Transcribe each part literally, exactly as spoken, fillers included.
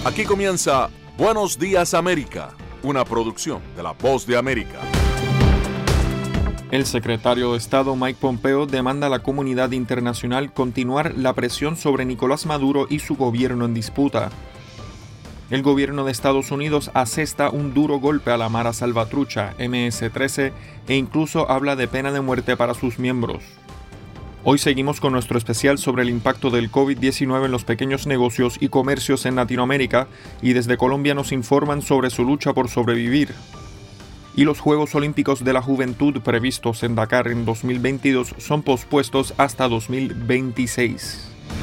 Aquí comienza Buenos Días América, una producción de La Voz de América. El secretario de Estado Mike Pompeo demanda a la comunidad internacional continuar la presión sobre Nicolás Maduro y su gobierno en disputa. El gobierno de Estados Unidos asesta un duro golpe a la Mara Salvatrucha, eme ese trece, e incluso habla de pena de muerte para sus miembros. Hoy seguimos con nuestro especial sobre el impacto del COVID diecinueve en los pequeños negocios y comercios en Latinoamérica, y desde Colombia nos informan sobre su lucha por sobrevivir. Y los Juegos Olímpicos de la Juventud previstos en Dakar en dos mil veintidós son pospuestos hasta dos mil veintiséis.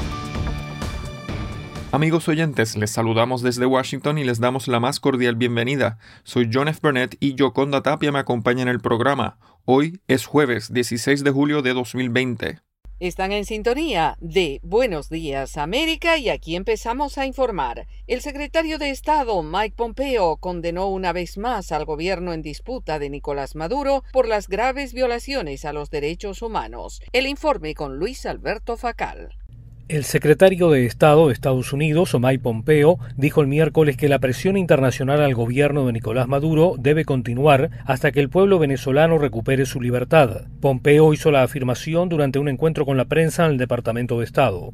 Amigos oyentes, les saludamos desde Washington y les damos la más cordial bienvenida. Soy John F. Burnett y Yoconda Tapia me acompaña en el programa. Hoy es jueves dieciséis de julio de dos mil veinte. Están en sintonía de Buenos Días América y aquí empezamos a informar. El secretario de Estado Mike Pompeo condenó una vez más al gobierno en disputa de Nicolás Maduro por las graves violaciones a los derechos humanos. El informe con Luis Alberto Facal. El secretario de Estado de Estados Unidos, Mike Pompeo, dijo el miércoles que la presión internacional al gobierno de Nicolás Maduro debe continuar hasta que el pueblo venezolano recupere su libertad. Pompeo hizo la afirmación durante un encuentro con la prensa en el Departamento de Estado.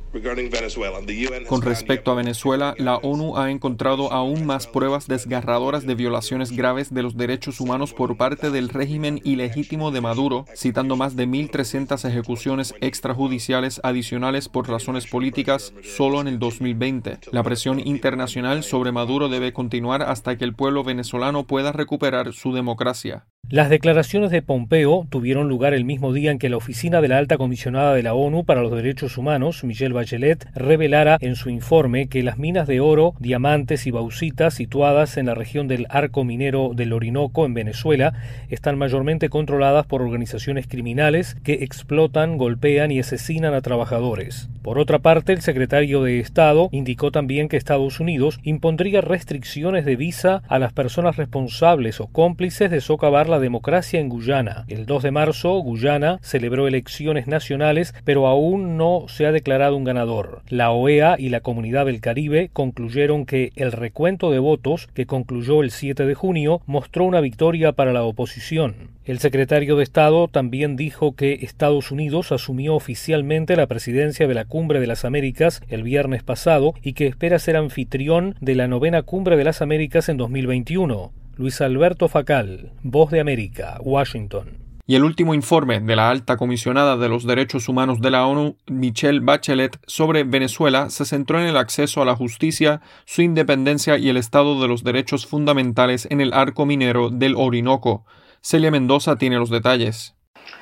Con respecto a Venezuela, la ONU ha encontrado aún más pruebas desgarradoras de violaciones graves de los derechos humanos por parte del régimen ilegítimo de Maduro, citando más de mil trescientas ejecuciones extrajudiciales adicionales por razones políticas solo en el dos mil veinte. La presión internacional sobre Maduro debe continuar hasta que el pueblo venezolano pueda recuperar su democracia. Las declaraciones de Pompeo tuvieron lugar el mismo día en que la oficina de la alta comisionada de la ONU para los Derechos Humanos, Michelle Bachelet, revelara en su informe que las minas de oro, diamantes y bauxita situadas en la región del Arco Minero del Orinoco, en Venezuela, están mayormente controladas por organizaciones criminales que explotan, golpean y asesinan a trabajadores. Por otra parte, el secretario de Estado indicó también que Estados Unidos impondría restricciones de visa a las personas responsables o cómplices de socavar la democracia en Guyana. El dos de marzo, Guyana celebró elecciones nacionales, pero aún no se ha declarado un ganador. La O E A y la Comunidad del Caribe concluyeron que el recuento de votos, que concluyó el siete de junio, mostró una victoria para la oposición. El secretario de Estado también dijo que Estados Unidos asumió oficialmente la presidencia de la Cumbre de las Américas el viernes pasado y que espera ser anfitrión de la novena Cumbre de las Américas en dos mil veintiuno. Luis Alberto Facal, Voz de América, Washington. Y el último informe de la alta comisionada de los derechos humanos de la ONU, Michelle Bachelet, sobre Venezuela se centró en el acceso a la justicia, su independencia y el estado de los derechos fundamentales en el arco minero del Orinoco. Celia Mendoza tiene los detalles.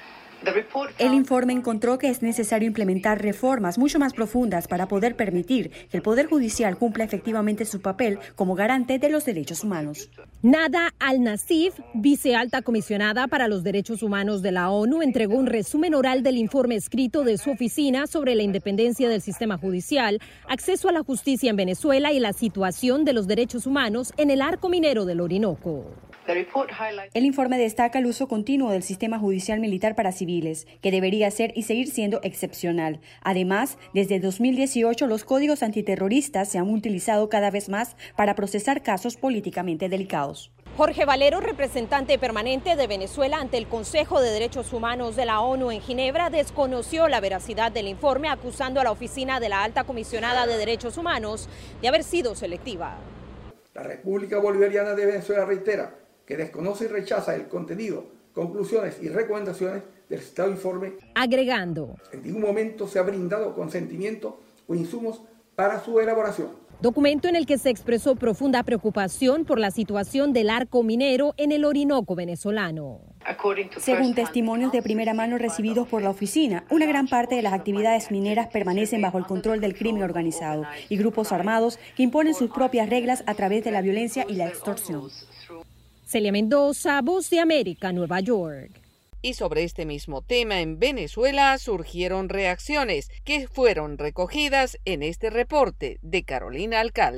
El informe encontró que es necesario implementar reformas mucho más profundas para poder permitir que el Poder Judicial cumpla efectivamente su papel como garante de los derechos humanos. Nada Al-Nassif, vicealta comisionada para los derechos humanos de la ONU, entregó un resumen oral del informe escrito de su oficina sobre la independencia del sistema judicial, acceso a la justicia en Venezuela y la situación de los derechos humanos en el arco minero del Orinoco. El informe destaca el uso continuo del sistema judicial militar para civiles, que debería ser y seguir siendo excepcional. Además, desde dos mil dieciocho los códigos antiterroristas se han utilizado cada vez más para procesar casos políticamente delicados. Jorge Valero, representante permanente de Venezuela ante el Consejo de Derechos Humanos de la ONU en Ginebra, desconoció la veracidad del informe, acusando a la Oficina de la Alta Comisionada de Derechos Humanos de haber sido selectiva. La República Bolivariana de Venezuela reitera que desconoce y rechaza el contenido, conclusiones y recomendaciones del citado informe, agregando: en ningún momento se ha brindado consentimiento o insumos para su elaboración. Documento en el que se expresó profunda preocupación por la situación del arco minero en el Orinoco venezolano. Según testimonios de primera mano recibidos por la oficina, una gran parte de las actividades mineras permanecen bajo el control del crimen organizado y grupos armados que imponen sus propias reglas a través de la violencia y la extorsión. Celia Mendoza, Voz de América, Nueva York. Y sobre este mismo tema en Venezuela surgieron reacciones que fueron recogidas en este reporte de Carolina Alcalde.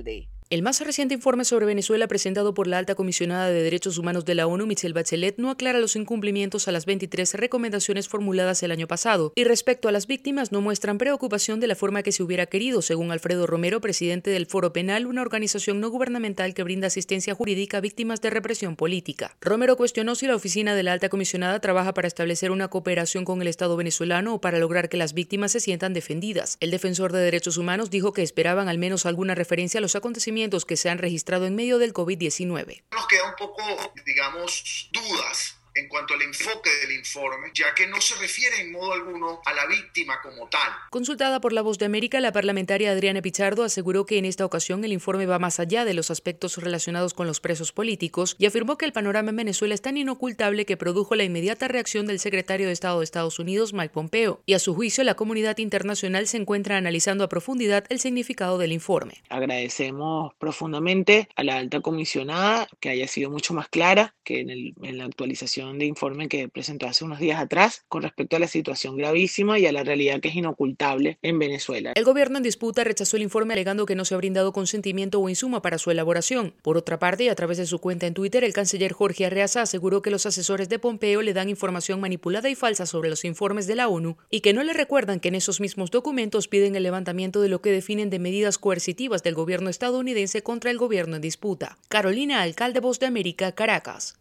El más reciente informe sobre Venezuela presentado por la alta comisionada de Derechos Humanos de la ONU, Michelle Bachelet, no aclara los incumplimientos a las veintitrés recomendaciones formuladas el año pasado, y respecto a las víctimas no muestran preocupación de la forma que se hubiera querido, según Alfredo Romero, presidente del Foro Penal, una organización no gubernamental que brinda asistencia jurídica a víctimas de represión política. Romero cuestionó si la oficina de la alta comisionada trabaja para establecer una cooperación con el Estado venezolano o para lograr que las víctimas se sientan defendidas. El defensor de derechos humanos dijo que esperaban al menos alguna referencia a los acontecimientos que se han registrado en medio del COVID diecinueve. Nos queda un poco, digamos, dudas en cuanto al enfoque del informe, ya que no se refiere en modo alguno a la víctima como tal. Consultada por La Voz de América, la parlamentaria Adriana Pichardo aseguró que en esta ocasión el informe va más allá de los aspectos relacionados con los presos políticos y afirmó que el panorama en Venezuela es tan inocultable que produjo la inmediata reacción del secretario de Estado de Estados Unidos, Mike Pompeo, y a su juicio la comunidad internacional se encuentra analizando a profundidad el significado del informe. Agradecemos profundamente a la alta comisionada que haya sido mucho más clara que en, el, en la actualización de informe que presentó hace unos días atrás con respecto a la situación gravísima y a la realidad que es inocultable en Venezuela. El gobierno en disputa rechazó el informe alegando que no se ha brindado consentimiento o insumo para su elaboración. Por otra parte, y a través de su cuenta en Twitter, el canciller Jorge Arreaza aseguró que los asesores de Pompeo le dan información manipulada y falsa sobre los informes de la ONU y que no le recuerdan que en esos mismos documentos piden el levantamiento de lo que definen de medidas coercitivas del gobierno estadounidense contra el gobierno en disputa. Carolina Alcalde, Voz de América, Caracas.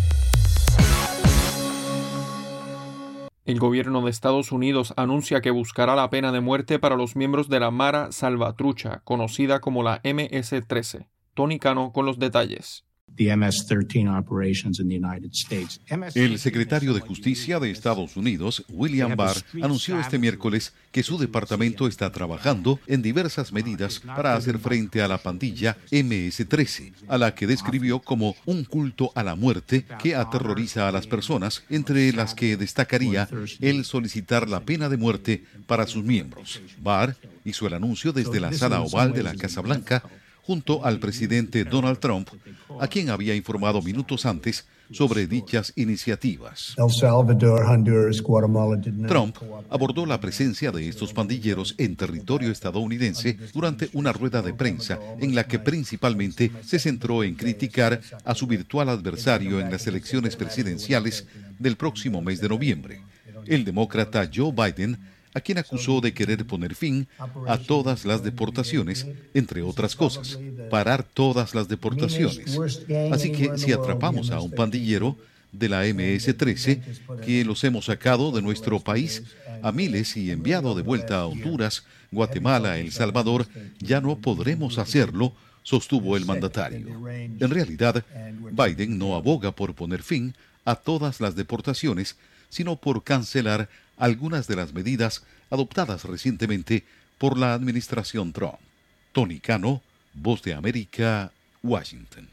El gobierno de Estados Unidos anuncia que buscará la pena de muerte para los miembros de la Mara Salvatrucha, conocida como la eme ese trece. Tony Cano con los detalles. El secretario de Justicia de Estados Unidos, William Barr, anunció este miércoles que su departamento está trabajando en diversas medidas para hacer frente a la pandilla eme ese trece, a la que describió como un culto a la muerte que aterroriza a las personas, entre las que destacaría el solicitar la pena de muerte para sus miembros. Barr hizo el anuncio desde la sala oval de la Casa Blanca, junto al presidente Donald Trump, a quien había informado minutos antes sobre dichas iniciativas. El Salvador, Honduras, Guatemala. Trump abordó la presencia de estos pandilleros en territorio estadounidense durante una rueda de prensa en la que principalmente se centró en criticar a su virtual adversario en las elecciones presidenciales del próximo mes de noviembre, el demócrata Joe Biden, a quien acusó de querer poner fin a todas las deportaciones, entre otras cosas, parar todas las deportaciones. Así que si atrapamos a un pandillero de la eme ese trece, que los hemos sacado de nuestro país a miles y enviado de vuelta a Honduras, Guatemala, El Salvador, ya no podremos hacerlo, sostuvo el mandatario. En realidad, Biden no aboga por poner fin a todas las deportaciones, sino por cancelar algunas de las medidas adoptadas recientemente por la administración Trump. Tony Cano, Voz de América, Washington.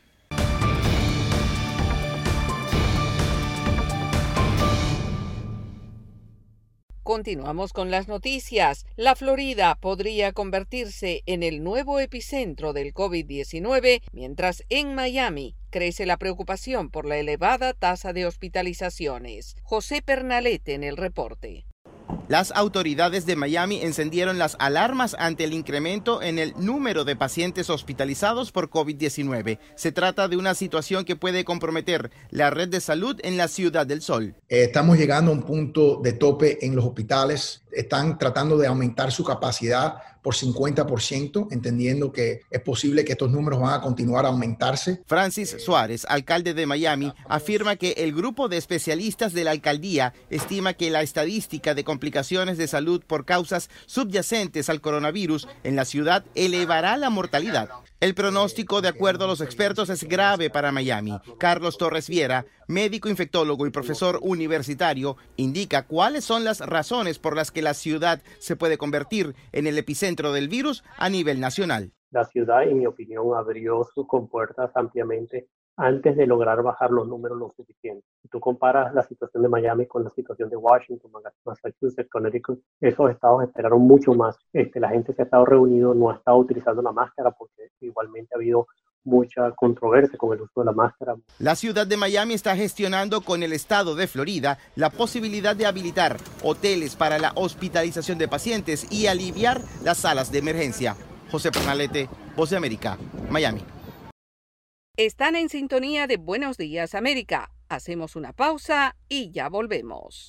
Continuamos con las noticias. La Florida podría convertirse en el nuevo epicentro del COVID diecinueve, mientras en Miami crece la preocupación por la elevada tasa de hospitalizaciones. José Pernalete en el reporte. Las autoridades de Miami encendieron las alarmas ante el incremento en el número de pacientes hospitalizados por COVID diecinueve. Se trata de una situación que puede comprometer la red de salud en la Ciudad del Sol. Estamos llegando a un punto de tope en los hospitales. Están tratando de aumentar su capacidad por cincuenta por ciento, entendiendo que es posible que estos números van a continuar a aumentarse. Francis Suárez, alcalde de Miami, afirma que el grupo de especialistas de la alcaldía estima que la estadística de complicaciones de salud por causas subyacentes al coronavirus en la ciudad elevará la mortalidad. El pronóstico, de acuerdo a los expertos, es grave para Miami. Carlos Torres Viera, médico infectólogo y profesor universitario, indica cuáles son las razones por las que la ciudad se puede convertir en el epicentro del virus a nivel nacional. La ciudad, en mi opinión, abrió sus compuertas ampliamente antes de lograr bajar los números lo suficiente. Si tú comparas la situación de Miami con la situación de Washington, Massachusetts, Connecticut, esos estados esperaron mucho más. Este, la gente se ha estado reunido, no ha estado utilizando la máscara porque igualmente ha habido mucha controversia con el uso de la máscara. La ciudad de Miami está gestionando con el estado de Florida la posibilidad de habilitar hoteles para la hospitalización de pacientes y aliviar las salas de emergencia. José Pernalete, Voz de América, Miami. Están en sintonía de Buenos Días América. Hacemos una pausa y ya volvemos.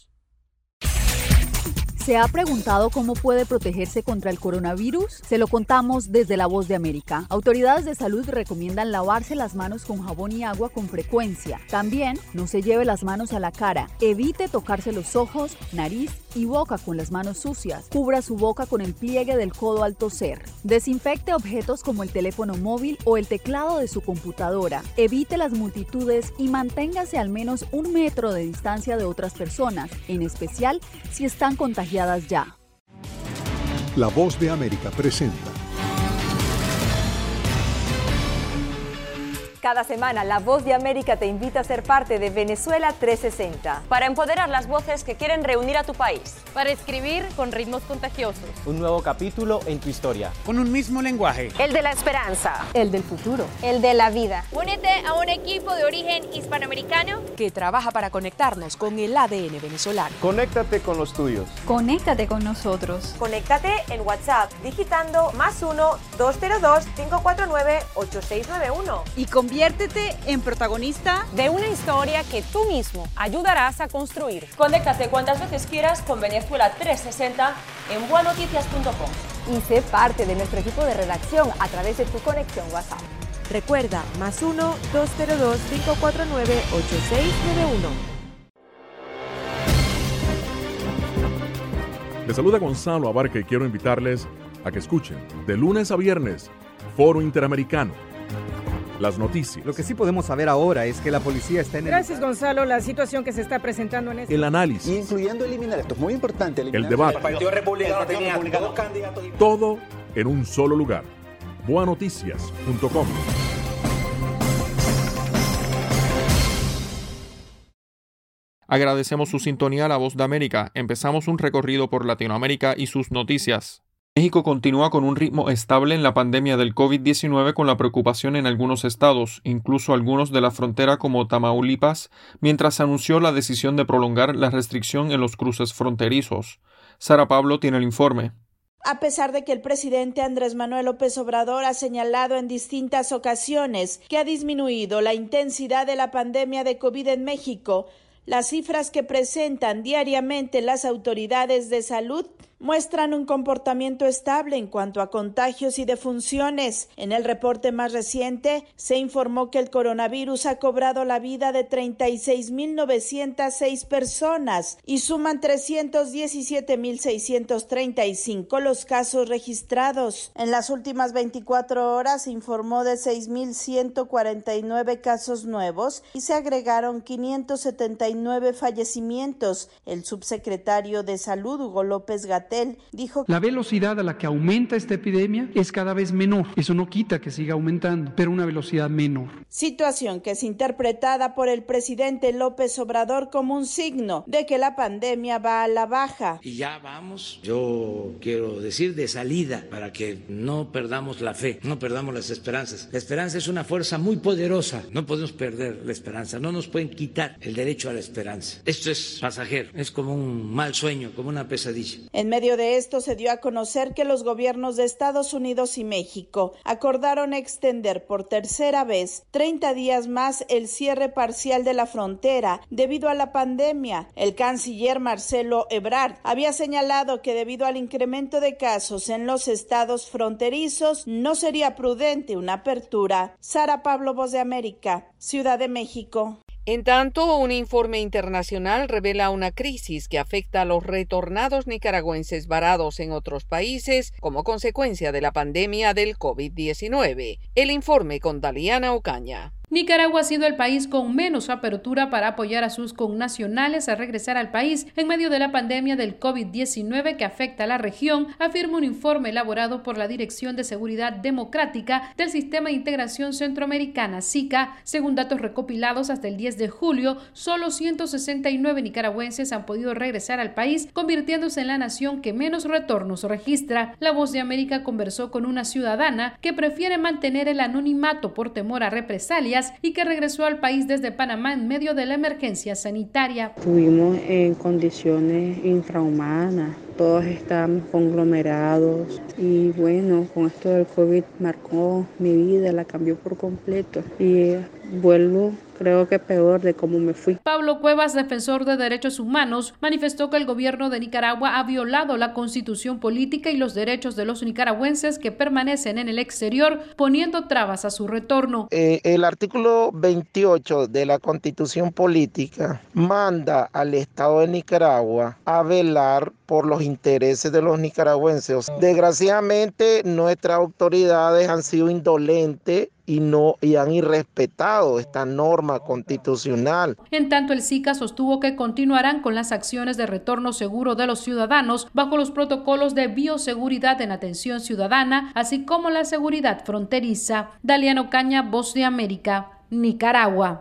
¿Se ha preguntado cómo puede protegerse contra el coronavirus? Se lo contamos desde La Voz de América. Autoridades de salud recomiendan lavarse las manos con jabón y agua con frecuencia. También no se lleve las manos a la cara. Evite tocarse los ojos, nariz y boca con las manos sucias. Cubra su boca con el pliegue del codo al toser. Desinfecte objetos como el teléfono móvil o el teclado de su computadora. Evite las multitudes y manténgase al menos un metro de distancia de otras personas, en especial si están contagiadas ya. La Voz de América presenta. Cada semana, La Voz de América te invita a ser parte de Venezuela trescientos sesenta. Para empoderar las voces que quieren reunir a tu país. Para escribir con ritmos contagiosos. Un nuevo capítulo en tu historia. Con un mismo lenguaje. El de la esperanza. El del futuro. El de la vida. Únete a un equipo de origen hispanoamericano que trabaja para conectarnos con el A D N venezolano. Conéctate con los tuyos. Conéctate con nosotros. Conéctate en WhatsApp digitando más uno, dos cero dos, cinco cuatro nueve, ocho seis nueve uno. Y conviértete en protagonista de una historia que tú mismo ayudarás a construir. Conéctate cuantas veces quieras con Venezuela trescientos sesenta en bua noticias punto com. Y sé parte de nuestro equipo de redacción a través de tu conexión WhatsApp. Recuerda, más uno, dos cero dos, cinco cuatro nueve, ocho seis nueve uno. Les saluda Gonzalo Abarca y quiero invitarles a que escuchen de lunes a viernes Foro Interamericano. Las noticias. Lo que sí podemos saber ahora es que la policía está en el... Gracias, Gonzalo. La situación que se está presentando en este... El análisis. Incluyendo eliminar, esto es muy importante. El debate. El Partido Republicano tenía dos candidatos. Todo en un solo lugar. bua noticias punto com. Agradecemos su sintonía a La Voz de América. Empezamos un recorrido por Latinoamérica y sus noticias. México continúa con un ritmo estable en la pandemia del COVID diecinueve con la preocupación en algunos estados, incluso algunos de la frontera como Tamaulipas, mientras se anunció la decisión de prolongar la restricción en los cruces fronterizos. Sara Pablo tiene el informe. A pesar de que el presidente Andrés Manuel López Obrador ha señalado en distintas ocasiones que ha disminuido la intensidad de la pandemia de COVID en México, las cifras que presentan diariamente las autoridades de salud muestran un comportamiento estable en cuanto a contagios y defunciones. En el reporte más reciente, se informó que el coronavirus ha cobrado la vida de treinta y seis mil novecientas seis personas y suman trescientos diecisiete mil seiscientos treinta y cinco los casos registrados. En las últimas veinticuatro horas se informó de seis mil ciento cuarenta y nueve casos nuevos y se agregaron quinientos setenta y nueve fallecimientos. El subsecretario de Salud, Hugo López Gatell, dijo: la velocidad a la que aumenta esta epidemia es cada vez menor. Eso no quita que siga aumentando, pero una velocidad menor. Situación que es interpretada por el presidente López Obrador como un signo de que la pandemia va a la baja. Y ya vamos, yo quiero decir, de salida, para que no perdamos la fe, no perdamos las esperanzas. La esperanza es una fuerza muy poderosa. No podemos perder la esperanza, no nos pueden quitar el derecho a la esperanza. Esto es pasajero, es como un mal sueño, como una pesadilla. En medio de esto se dio a conocer que los gobiernos de Estados Unidos y México acordaron extender por tercera vez treinta días más el cierre parcial de la frontera debido a la pandemia. El canciller Marcelo Ebrard había señalado que debido al incremento de casos en los estados fronterizos no sería prudente una apertura. Sara Pablo, Voz de América, Ciudad de México. En tanto, un informe internacional revela una crisis que afecta a los retornados nicaragüenses varados en otros países como consecuencia de la pandemia del COVID diecinueve. El informe con Daliana Ocaña. Nicaragua ha sido el país con menos apertura para apoyar a sus connacionales a regresar al país en medio de la pandemia del COVID diecinueve que afecta a la región, afirma un informe elaborado por la Dirección de Seguridad Democrática del Sistema de Integración Centroamericana, S I C A. Según datos recopilados hasta el diez de julio, solo ciento sesenta y nueve nicaragüenses han podido regresar al país, convirtiéndose en la nación que menos retornos registra. La Voz de América conversó con una ciudadana que prefiere mantener el anonimato por temor a represalias y que regresó al país desde Panamá en medio de la emergencia sanitaria. Estuvimos en condiciones infrahumanas, todos estamos conglomerados y bueno, con esto del COVID marcó mi vida, la cambió por completo y vuelvo creo que peor de cómo me fui. Pablo Cuevas, defensor de derechos humanos, manifestó que el gobierno de Nicaragua ha violado la constitución política y los derechos de los nicaragüenses que permanecen en el exterior, poniendo trabas a su retorno. Eh, el artículo veintiocho de la constitución política manda al Estado de Nicaragua a velar por los intereses de los nicaragüenses. Desgraciadamente, nuestras autoridades han sido indolentes y no y han irrespetado esta norma constitucional. En tanto, el SICA sostuvo que continuarán con las acciones de retorno seguro de los ciudadanos bajo los protocolos de bioseguridad en atención ciudadana, así como la seguridad fronteriza. Daliano Caña, Voz de América, Nicaragua.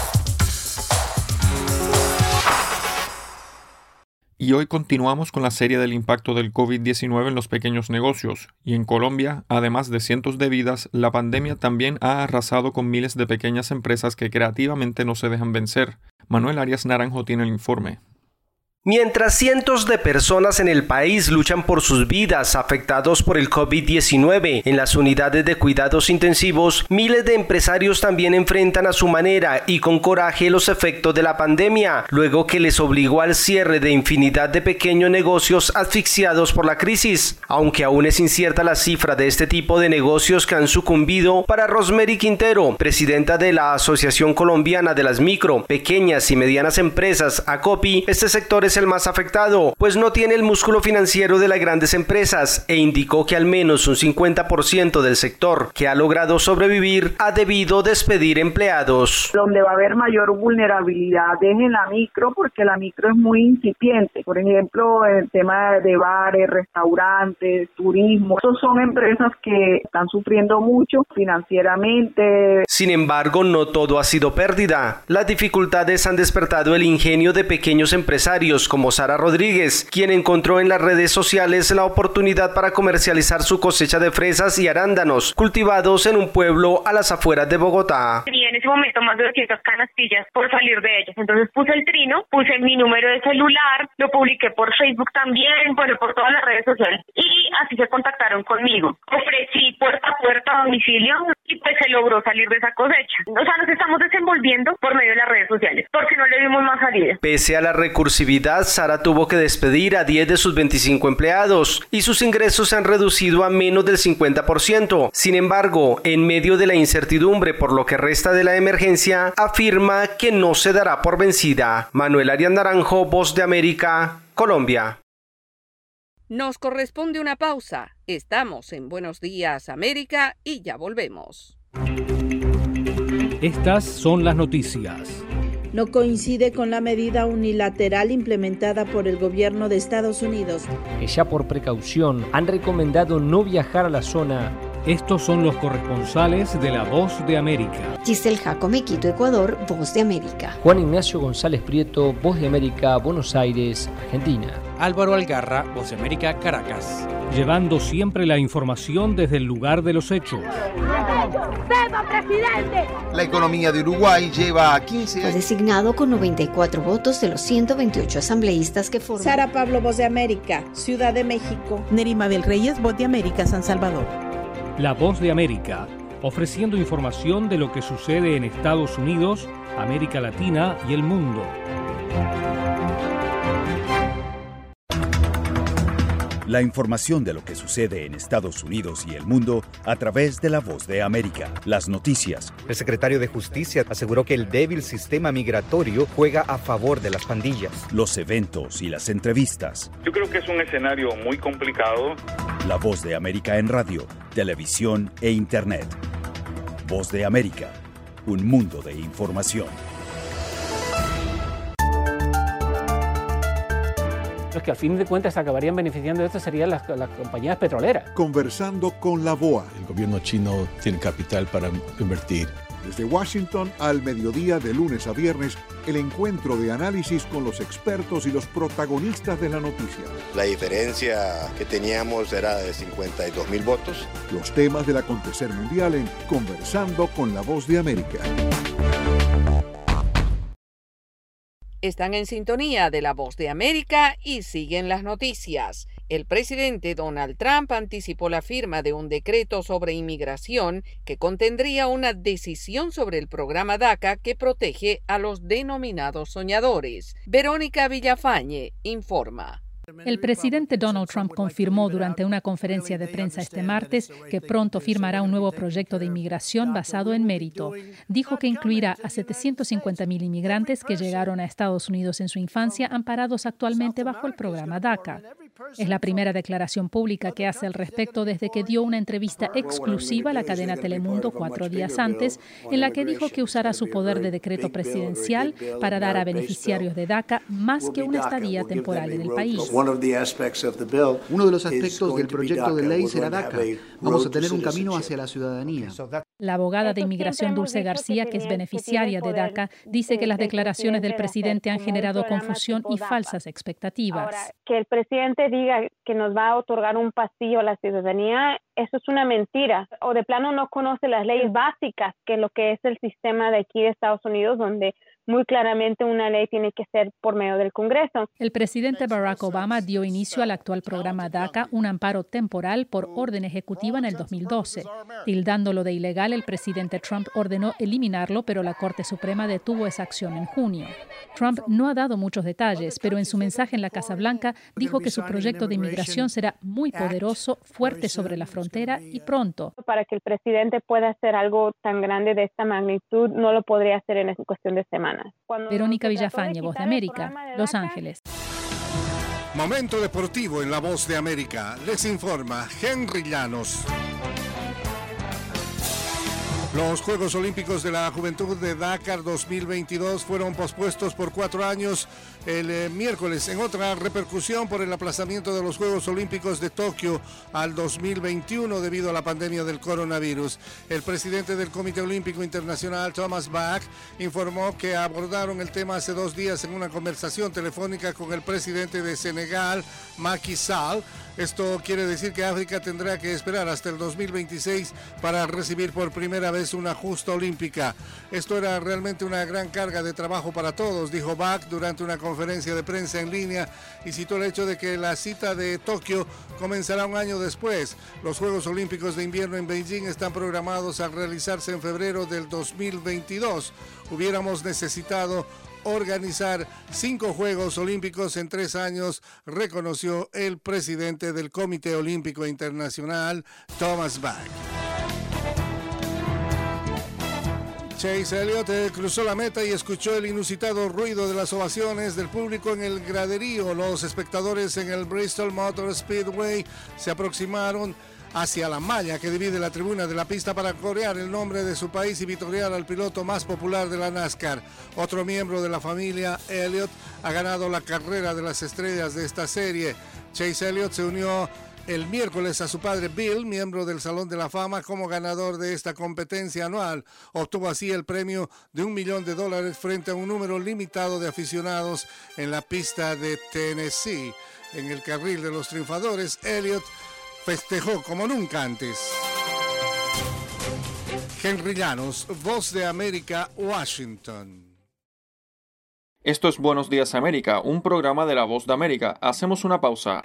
Y hoy continuamos con la serie del impacto del COVID diecinueve en los pequeños negocios. Y en Colombia, además de cientos de vidas, la pandemia también ha arrasado con miles de pequeñas empresas que creativamente no se dejan vencer. Manuel Arias Naranjo tiene el informe. Mientras cientos de personas en el país luchan por sus vidas afectados por el COVID diecinueve en las unidades de cuidados intensivos, miles de empresarios también enfrentan a su manera y con coraje los efectos de la pandemia, luego que les obligó al cierre de infinidad de pequeños negocios asfixiados por la crisis. Aunque aún es incierta la cifra de este tipo de negocios que han sucumbido, para Rosemary Quintero, presidenta de la Asociación Colombiana de las Micro, Pequeñas y Medianas Empresas, ACOPI, este sector es el más afectado, pues no tiene el músculo financiero de las grandes empresas, e indicó que al menos un cincuenta por ciento del sector que ha logrado sobrevivir ha debido despedir empleados. Donde va a haber mayor vulnerabilidad es en la micro, porque la micro es muy incipiente. Por ejemplo, el tema de bares, restaurantes, turismo, esas son empresas que están sufriendo mucho financieramente. Sin embargo, no todo ha sido pérdida. Las dificultades han despertado el ingenio de pequeños empresarios como Sara Rodríguez, quien encontró en las redes sociales la oportunidad para comercializar su cosecha de fresas y arándanos cultivados en un pueblo a las afueras de Bogotá. Tenía en ese momento más de doscientas canastillas por salir de ellas, entonces puse el trino, puse mi número de celular, lo publiqué por Facebook también, bueno, por todas las redes sociales, y así se contactaron conmigo. Ofrecí puerta a puerta a domicilio y pues se logró salir de esa cosecha. O sea, nos estamos desenvolviendo por medio de las redes sociales, porque no le dimos más salida. Pese a la recursividad, Sara tuvo que despedir a diez de sus veinticinco empleados y sus ingresos se han reducido a menos del cincuenta por ciento. Sin embargo, en medio de la incertidumbre por lo que resta de la emergencia, afirma que no se dará por vencida. Manuel Arias Naranjo, Voz de América, Colombia. Nos corresponde una pausa. Estamos en Buenos Días América y ya volvemos. Estas son las noticias. No coincide con la medida unilateral implementada por el gobierno de Estados Unidos. Ya por precaución han recomendado no viajar a la zona. Estos son los corresponsales de La Voz de América. Giselle Jacome, Quito, Ecuador, Voz de América. Juan Ignacio González Prieto, Voz de América, Buenos Aires, Argentina. Álvaro Algarra, Voz de América, Caracas. Llevando siempre la información desde el lugar de los hechos. ¡Viva, presidente! La economía de Uruguay lleva quince años. Fue designado con noventa y cuatro votos de los ciento veintiocho asambleístas que forman. Sara Pablo, Voz de América, Ciudad de México. Nerima del Reyes, Voz de América, San Salvador. La Voz de América, ofreciendo información de lo que sucede en Estados Unidos, América Latina y el mundo. La información de lo que sucede en Estados Unidos y el mundo a través de La Voz de América. Las noticias. El secretario de Justicia aseguró que el débil sistema migratorio juega a favor de las pandillas. Los eventos y las entrevistas. Yo creo que es un escenario muy complicado. La Voz de América en radio, televisión e internet. Voz de América, un mundo de información. Los que al fin de cuentas acabarían beneficiando de esto serían las, las compañías petroleras. Conversando con la B O A. El gobierno chino tiene capital para invertir. Desde Washington al mediodía de lunes a viernes, el encuentro de análisis con los expertos y los protagonistas de la noticia. La diferencia que teníamos era de cincuenta y dos mil votos. Los temas del acontecer mundial en Conversando con la Voz de América. Están en sintonía de La Voz de América y siguen las noticias. El presidente Donald Trump anticipó la firma de un decreto sobre inmigración que contendría una decisión sobre el programa DACA que protege a los denominados soñadores. Verónica Villafañe informa. El presidente Donald Trump confirmó durante una conferencia de prensa este martes que pronto firmará un nuevo proyecto de inmigración basado en mérito. Dijo que incluirá a setecientos cincuenta mil inmigrantes que llegaron a Estados Unidos en su infancia, amparados actualmente bajo el programa DACA. Es la primera declaración pública que hace al respecto desde que dio una entrevista exclusiva a la cadena Telemundo cuatro días antes, en la que dijo que usará su poder de decreto presidencial para dar a beneficiarios de DACA más que una estadía temporal en el país. Uno de los aspectos del proyecto de ley será DACA. Vamos a tener un camino hacia la ciudadanía. La abogada de inmigración Dulce García, que es beneficiaria de DACA, dice que las declaraciones del presidente han generado confusión y falsas expectativas. Ahora, que el presidente diga que nos va a otorgar un pasillo a la ciudadanía, eso es una mentira. O de plano no conoce las leyes básicas, que es lo que es el sistema de aquí de Estados Unidos, donde muy claramente una ley tiene que ser por medio del Congreso. El presidente Barack Obama dio inicio al actual programa DACA, un amparo temporal por orden ejecutiva en el dos mil doce. Tildándolo de ilegal, el presidente Trump ordenó eliminarlo, pero la Corte Suprema detuvo esa acción en junio. Trump no ha dado muchos detalles, pero en su mensaje en la Casa Blanca dijo que su proyecto de inmigración será muy poderoso, fuerte sobre la frontera y pronto. Para que el presidente pueda hacer algo tan grande de esta magnitud, no lo podría hacer en cuestión de semanas. Cuando Verónica Villafañe, Voz de América, Los Ángeles. Momento deportivo en La Voz de América. Les informa Henry Llanos. Los Juegos Olímpicos de la Juventud de Dakar dos mil veintidós fueron pospuestos por cuatro años el eh, miércoles, en otra repercusión por el aplazamiento de los Juegos Olímpicos de Tokio al dos mil veintiuno debido a la pandemia del coronavirus. El presidente del Comité Olímpico Internacional, Thomas Bach, informó que abordaron el tema hace dos días en una conversación telefónica con el presidente de Senegal, Macky Sall. Esto quiere decir que África tendrá que esperar hasta el dos mil veintiséis para recibir por primera vez una justa olímpica. Esto era realmente una gran carga de trabajo para todos, dijo Bach durante una conferencia de prensa en línea, y citó el hecho de que la cita de Tokio comenzará un año después. Los Juegos Olímpicos de Invierno en Beijing están programados a realizarse en febrero del dos mil veintidós. Hubiéramos necesitado organizar cinco Juegos Olímpicos en tres años, reconoció el presidente del Comité Olímpico Internacional, Thomas Bach. Chase Elliott eh, cruzó la meta y escuchó el inusitado ruido de las ovaciones del público en el graderío. Los espectadores en el Bristol Motor Speedway se aproximaron hacia la malla que divide la tribuna de la pista para corear el nombre de su país y vitorear al piloto más popular de la NASCAR. Otro miembro de la familia Elliott ha ganado la carrera de las estrellas de esta serie. Chase Elliott se unió el miércoles a su padre Bill, miembro del Salón de la Fama, como ganador de esta competencia anual. Obtuvo así el premio de un millón de dólares frente a un número limitado de aficionados en la pista de Tennessee. En el carril de los triunfadores, Elliott festejó como nunca antes. Henry Llanos, Voz de América, Washington. Esto es Buenos Días América, un programa de La Voz de América. Hacemos una pausa.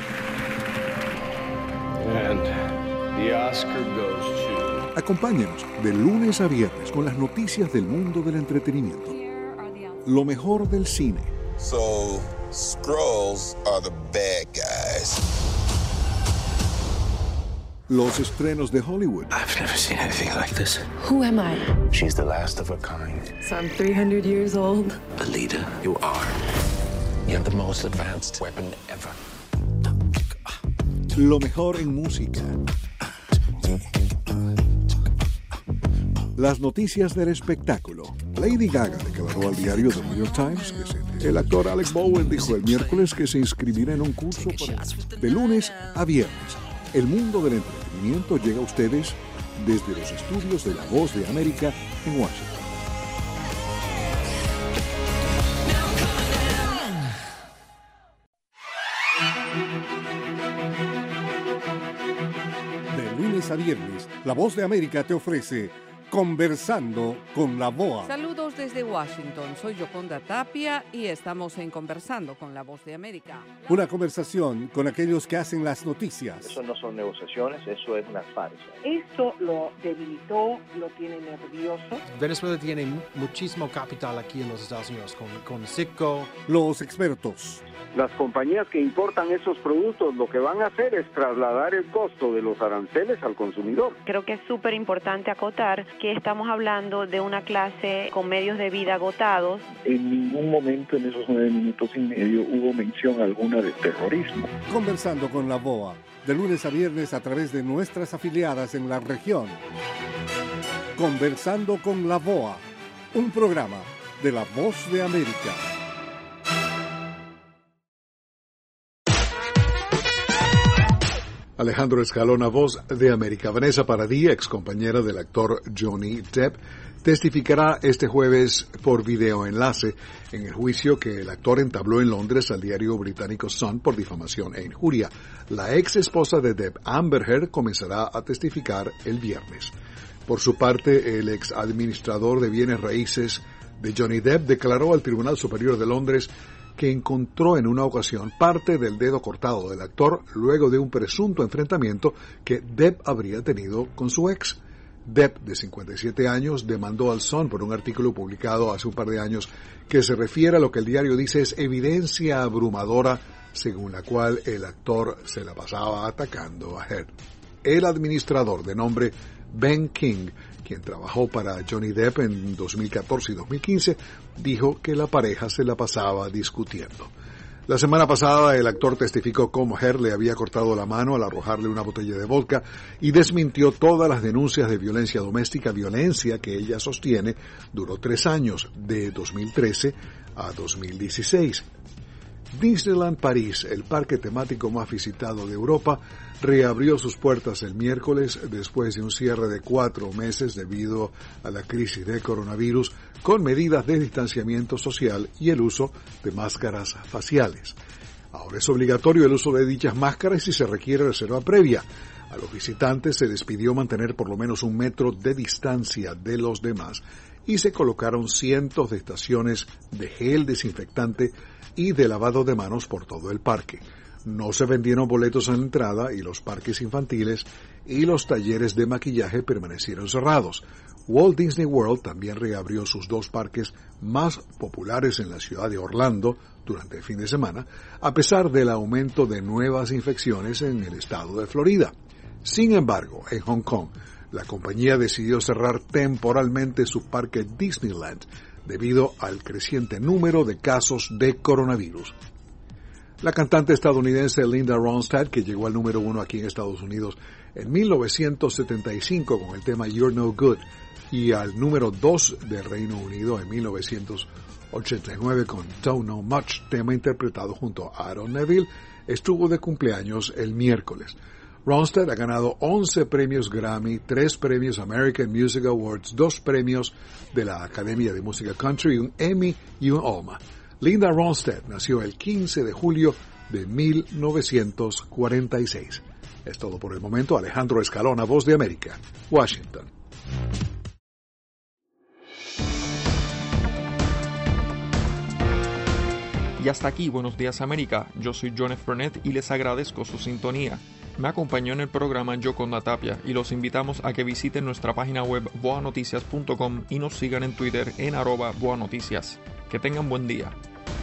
And the Oscar goes to... Acompáñenos de lunes a viernes con las noticias del mundo del entretenimiento. Lo mejor del cine. So, Skrulls are the bad guys. Los estrenos de Hollywood. I've never seen anything like this. Who am I? She's the last of her kind. So I'm three hundred years old. Alita, you are. You have the most advanced weapon ever. Lo mejor en música. Las noticias del espectáculo. Lady Gaga declaró al diario The New York Times que se... El actor Alec Bowen dijo el miércoles que se inscribirá en un curso para... de lunes a viernes. El mundo del entretenimiento llega a ustedes desde los estudios de La Voz de América en Washington. De lunes a viernes, La Voz de América te ofrece Conversando con la B O A. Saludos desde Washington, soy Yoconda Tapia y estamos en Conversando con la Voz de América. Una conversación con aquellos que hacen las noticias. Eso no son negociaciones, eso es una farsa. Esto lo debilitó, lo tiene nervioso. Venezuela tiene muchísimo capital aquí en los Estados Unidos, con, con Citgo. Los expertos. Las compañías que importan esos productos lo que van a hacer es trasladar el costo de los aranceles al consumidor. Creo que es súper importante acotar que estamos hablando de una clase con medios de vida agotados. En ningún momento en esos nueve minutos y medio hubo mención alguna de terrorismo. Conversando con la B O A, de lunes a viernes a través de nuestras afiliadas en la región. Conversando con la B O A, un programa de La Voz de América. Alejandro Escalona, Voz de América. Vanessa Paradis, ex compañera del actor Johnny Depp, testificará este jueves por videoenlace en el juicio que el actor entabló en Londres al diario británico Sun por difamación e injuria. La ex esposa de Depp, Amber Heard, comenzará a testificar el viernes. Por su parte, el ex administrador de bienes raíces de Johnny Depp declaró al Tribunal Superior de Londres que encontró en una ocasión parte del dedo cortado del actor luego de un presunto enfrentamiento que Depp habría tenido con su ex. Depp, de cincuenta y siete años, demandó al Sun por un artículo publicado hace un par de años que se refiere a lo que el diario dice es evidencia abrumadora según la cual el actor se la pasaba atacando a Heard. El administrador de nombre Ben King, quien trabajó para Johnny Depp en dos mil catorce y dos mil quince, dijo que la pareja se la pasaba discutiendo. La semana pasada el actor testificó cómo Heard le había cortado la mano al arrojarle una botella de vodka y desmintió todas las denuncias de violencia doméstica, violencia que ella sostiene duró tres años, de dos mil trece a dos mil dieciséis. Disneyland París, el parque temático más visitado de Europa, reabrió sus puertas el miércoles después de un cierre de cuatro meses debido a la crisis de coronavirus, con medidas de distanciamiento social y el uso de máscaras faciales. Ahora es obligatorio el uso de dichas máscaras y se requiere reserva previa. A los visitantes se les pidió mantener por lo menos un metro de distancia de los demás y se colocaron cientos de estaciones de gel desinfectante y de lavado de manos por todo el parque. No se vendieron boletos en la entrada y los parques infantiles y los talleres de maquillaje permanecieron cerrados. Walt Disney World también reabrió sus dos parques más populares en la ciudad de Orlando durante el fin de semana, a pesar del aumento de nuevas infecciones en el estado de Florida. Sin embargo, en Hong Kong, la compañía decidió cerrar temporalmente su parque Disneyland debido al creciente número de casos de coronavirus. La cantante estadounidense Linda Ronstadt, que llegó al número uno aquí en Estados Unidos en mil novecientos setenta y cinco con el tema You're No Good y al número dos del Reino Unido en mil novecientos ochenta y nueve con Don't Know Much, tema interpretado junto a Aaron Neville, estuvo de cumpleaños el miércoles. Ronstadt ha ganado once premios Grammy, tres premios American Music Awards, dos premios de la Academia de Música Country, un Emmy y un Alma. Linda Ronstadt nació el quince de julio de mil novecientos cuarenta y seis. Es todo por el momento. Alejandro Escalona, Voz de América, Washington. Y hasta aquí, Buenos Días América. Yo soy John F. Burnett y les agradezco su sintonía. Me acompañó en el programa Yoconda Tapia y los invitamos a que visiten nuestra página web boa noticias punto com y nos sigan en Twitter en arroba boanoticias. Que tengan buen día.